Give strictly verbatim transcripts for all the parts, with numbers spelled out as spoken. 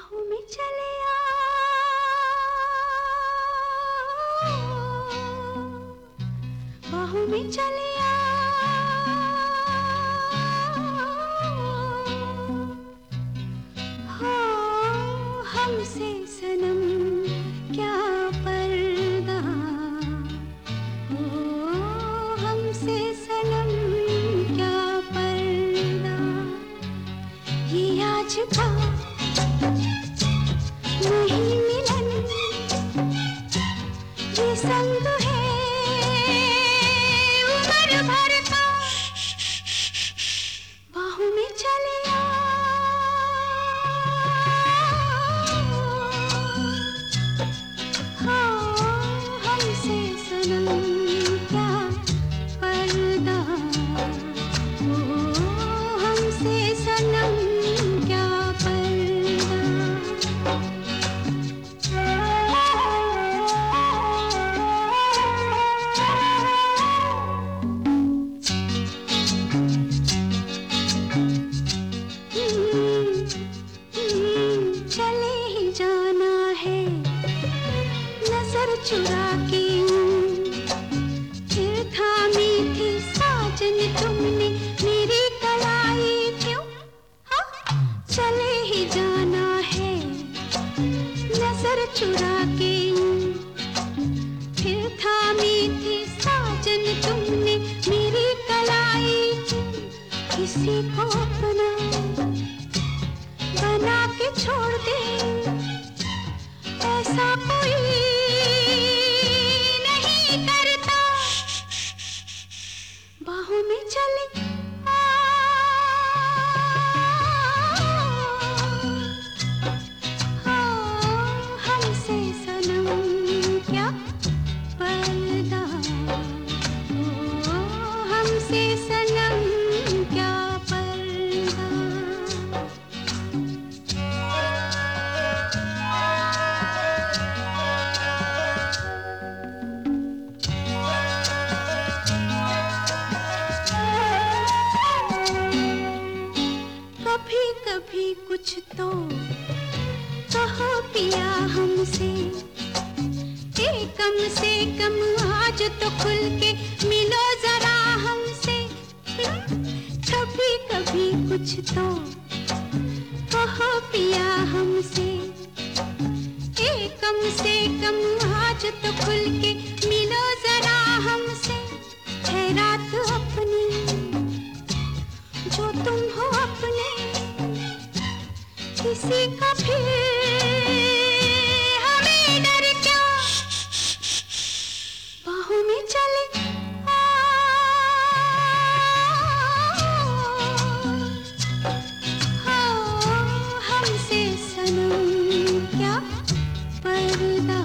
बाहों में चले आ, बाहों में चले आ, हो हमसे सनम क्या पर्दा, हो हमसे सनम क्या पर्दा। ये आज का नहीं मिलन, ये संग है उम्र भर का। बाहों में चले आ, हो हमसे सनम क्या पर्दा, हो हमसे सनम क्या पर्दा। चले ही जाना है नजर चुरा के, फिर थामी थी साजन तुमने मेरी कलाई क्यों। हाँ चले ही जाना है नजर चुरा के, फिर थामी थी साजन तुमने मेरी कलाई क्यों। किसी को अपना बना के छोड़ दे, ऐसा कोई नहीं करता। बाहों में चले आ, हो हमसे सनम क्या पर्दा, हो हमसे सनम क्या पर्दा। कभी कभी कुछ तो कहो पिया हमसे, ए कम से कम आज तो खुल के मिलो जरा हमसे। कभी कभी कुछ तो कहो पिया हमसे, ए कम से कम आज तो खुल के मिलो जरा हमसे। है रात अपनी जो तुम हो अपने, किसी का फिर हमें डर क्या। बाहों में चले आ, हो हमसे सनम क्या पर्दा,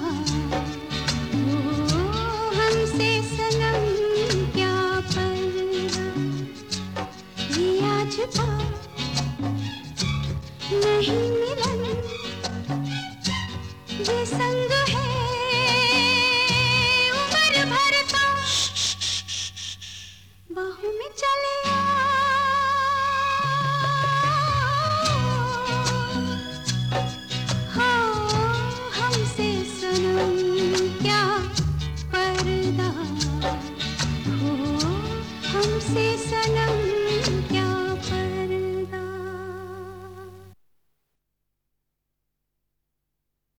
हो हमसे सनम क्या पर्दा। ये आज का नहीं मिलन, ये